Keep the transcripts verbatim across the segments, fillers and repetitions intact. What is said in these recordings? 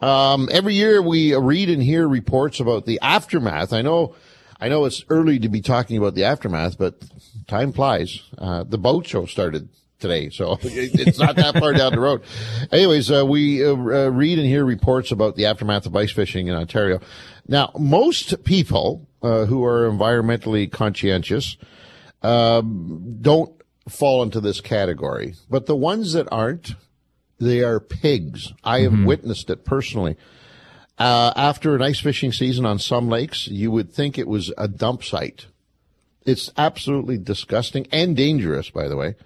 Um, every year we read and hear reports about the aftermath. I know, I know it's early to be talking about the aftermath, but time flies. Uh, the boat show started today, so it's not that far down the road. Anyways, uh, we uh, uh, read and hear reports about the aftermath of ice fishing in Ontario. Now, most people uh, who are environmentally conscientious um, don't fall into this category, but the ones that aren't, they are pigs. I have mm-hmm. witnessed it personally. Uh, after an ice fishing season on some lakes, you would think it was a dump site. It's absolutely disgusting and dangerous, by the way.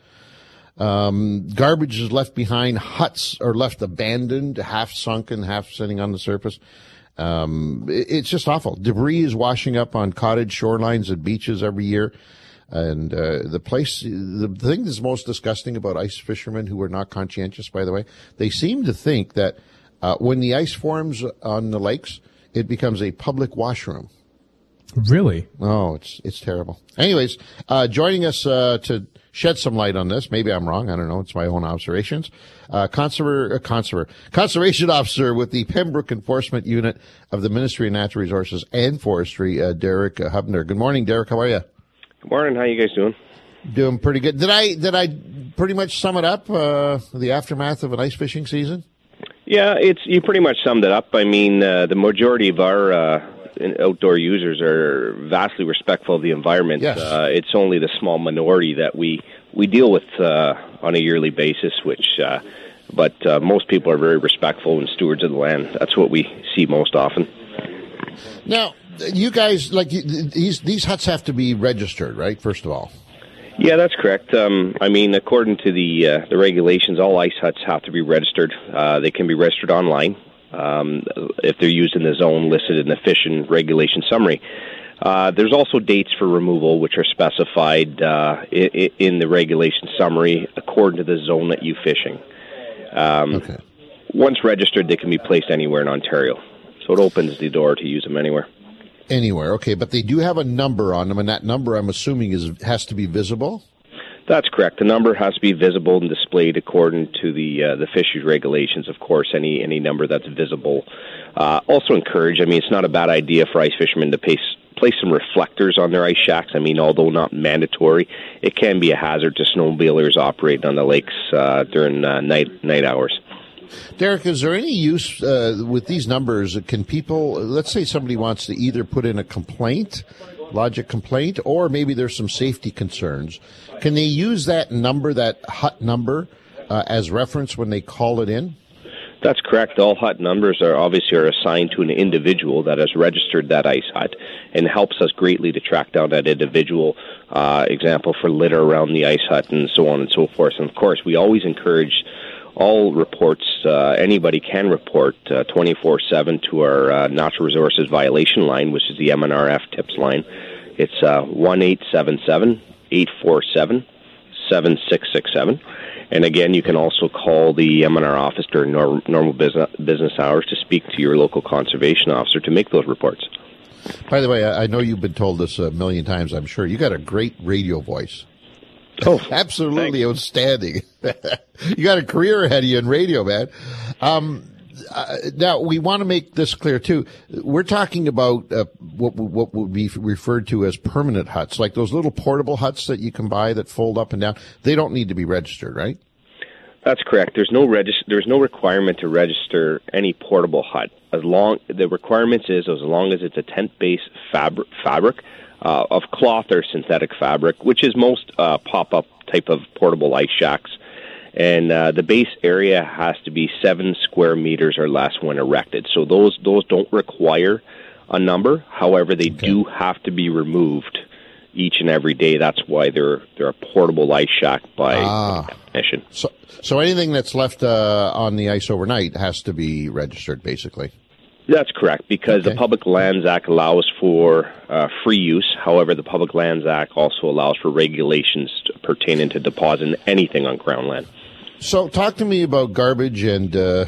Um, garbage is left behind. Huts are left abandoned, half sunken, half sitting on the surface. Um, it, it's just awful. Debris is washing up on cottage shorelines and beaches every year. And uh, the place, the thing that's most disgusting about ice fishermen who are not conscientious, by the way, they seem to think that uh, when the ice forms on the lakes, it becomes a public washroom. Really? Oh, it's it's terrible. Anyways, uh, joining us uh, to shed some light on this, maybe I'm wrong, I don't know, it's my own observations, uh, conserver, uh, conserver, conservation officer with the Pembroke Enforcement Unit of the Ministry of Natural Resources and Forestry, uh, Derek uh, Hubner. Good morning, Derek. How are you? Good morning. How you guys doing? Doing pretty good. Did I did I pretty much sum it up? Uh, the aftermath of an ice fishing season? Yeah, it's you pretty much summed it up. I mean, uh, the majority of our uh, outdoor users are vastly respectful of the environment. Yes. Uh, it's only the small minority that we we deal with uh, on a yearly basis. Which, uh, but uh, most people are very respectful and stewards of the land. That's what we see most often. Now, you guys, like, these these huts have to be registered, right, first of all? Yeah, that's correct. Um, I mean, according to the uh, the regulations, all ice huts have to be registered. Uh, they can be registered online um, if they're used in the zone listed in the Fish and Regulation Summary. Uh, there's also dates for removal, which are specified uh, in, in the Regulation Summary according to the zone that you're fishing. Um, okay. Once registered, they can be placed anywhere in Ontario. So it opens the door to use them anywhere. Anywhere, okay, but they do have a number on them, and that number, I'm assuming, is has to be visible? That's correct. The number has to be visible and displayed according to the uh, the fisheries regulations, of course, any any number that's visible. Uh, also encourage, I mean, it's not a bad idea for ice fishermen to place, place some reflectors on their ice shacks. I mean, although not mandatory, it can be a hazard to snowmobilers operating on the lakes uh, during uh, night night hours. Derek, is there any use uh, with these numbers? Can people, let's say somebody wants to either put in a complaint, lodge a complaint, or maybe there's some safety concerns. Can they use that number, that hut number, uh, as reference when they call it in? That's correct. All hut numbers are obviously are assigned to an individual that has registered that ice hut, and helps us greatly to track down that individual. Uh, example for litter around the ice hut and so on and so forth. And of course, we always encourage all reports, uh, anybody can report uh, twenty-four seven to our uh, Natural Resources Violation Line, which is the M N R F TIPS line. It's uh, one eight seven seven, eight four seven, seven six six seven. And again, you can also call the M N R office during nor- normal business, business hours to speak to your local conservation officer to make those reports. By the way, I know you've been told this a million times, I'm sure. You got a great radio voice. Oh, absolutely thanks. Outstanding. You got a career ahead of you in radio, man. Um, uh, now, we want to make this clear, too. We're talking about uh, what, what would be referred to as permanent huts, like those little portable huts that you can buy that fold up and down. They don't need to be registered, right? That's correct. There's no regis- There's no requirement to register any portable hut. As long the requirements is as long as it's a tent-based fabric, fabric uh, of cloth or synthetic fabric, which is most uh, pop-up type of portable ice shacks. And uh, the base area has to be seven square meters or less when erected. So those those don't require a number. However, they okay. do have to be removed each and every day. That's why they're they're a portable ice shack by ah. definition. So, so anything that's left uh, on the ice overnight has to be registered, basically. That's correct, because okay. the Public Lands Act allows for uh, free use. However, the Public Lands Act also allows for regulations pertaining to depositing anything on Crown land. So talk to me about garbage and uh,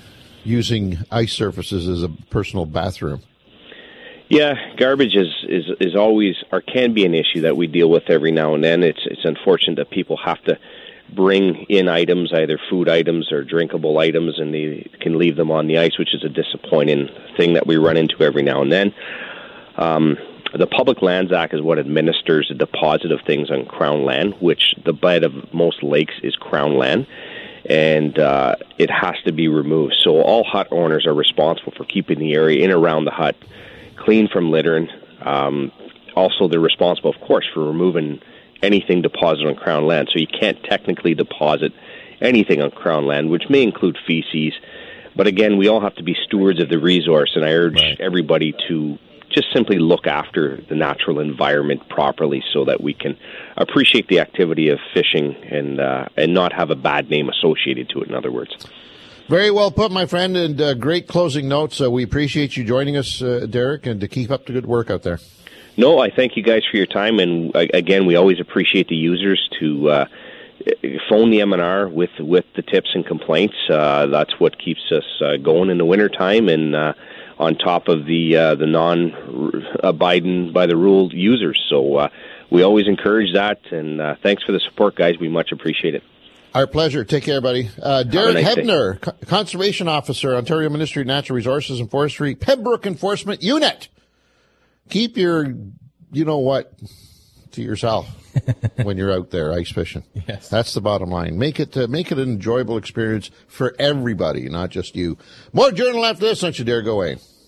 using ice surfaces as a personal bathroom. Yeah, garbage is, is, is always or can be an issue that we deal with every now and then. It's it's unfortunate that people have to bring in items, either food items or drinkable items, and they can leave them on the ice, which is a disappointing thing that we run into every now and then. Um, the Public Lands Act is what administers the deposit of things on Crown land, which the bed of most lakes is Crown land, and uh, it has to be removed. So all hut owners are responsible for keeping the area in and around the hut clean from littering. Um, also, they're responsible, of course, for removing anything deposited on Crown land. So you can't technically deposit anything on Crown land, which may include feces. But again, we all have to be stewards of the resource, and I urge right. everybody to just simply look after the natural environment properly so that we can appreciate the activity of fishing and uh, and not have a bad name associated to it, in other words. Very well put, my friend, and uh, great closing notes. Uh, we appreciate you joining us, uh, Derek, and to keep up the good work out there. No, I thank you guys for your time, and uh, again, we always appreciate the users to uh, phone the M N R with with the tips and complaints. Uh, that's what keeps us uh, going in the wintertime, and uh, on top of the uh, the non-abiding by the rule users. So uh, we always encourage that, and uh, thanks for the support, guys. We much appreciate it. Our pleasure. Take care, buddy. Uh, Derek nice Hebner, Co- Conservation Officer, Ontario Ministry of Natural Resources and Forestry, Pembroke Enforcement Unit. Keep your, you know what, to yourself when you're out there ice fishing. Yes. That's the bottom line. Make it uh, make it an enjoyable experience for everybody, not just you. More Journal after this. Don't you dare go away.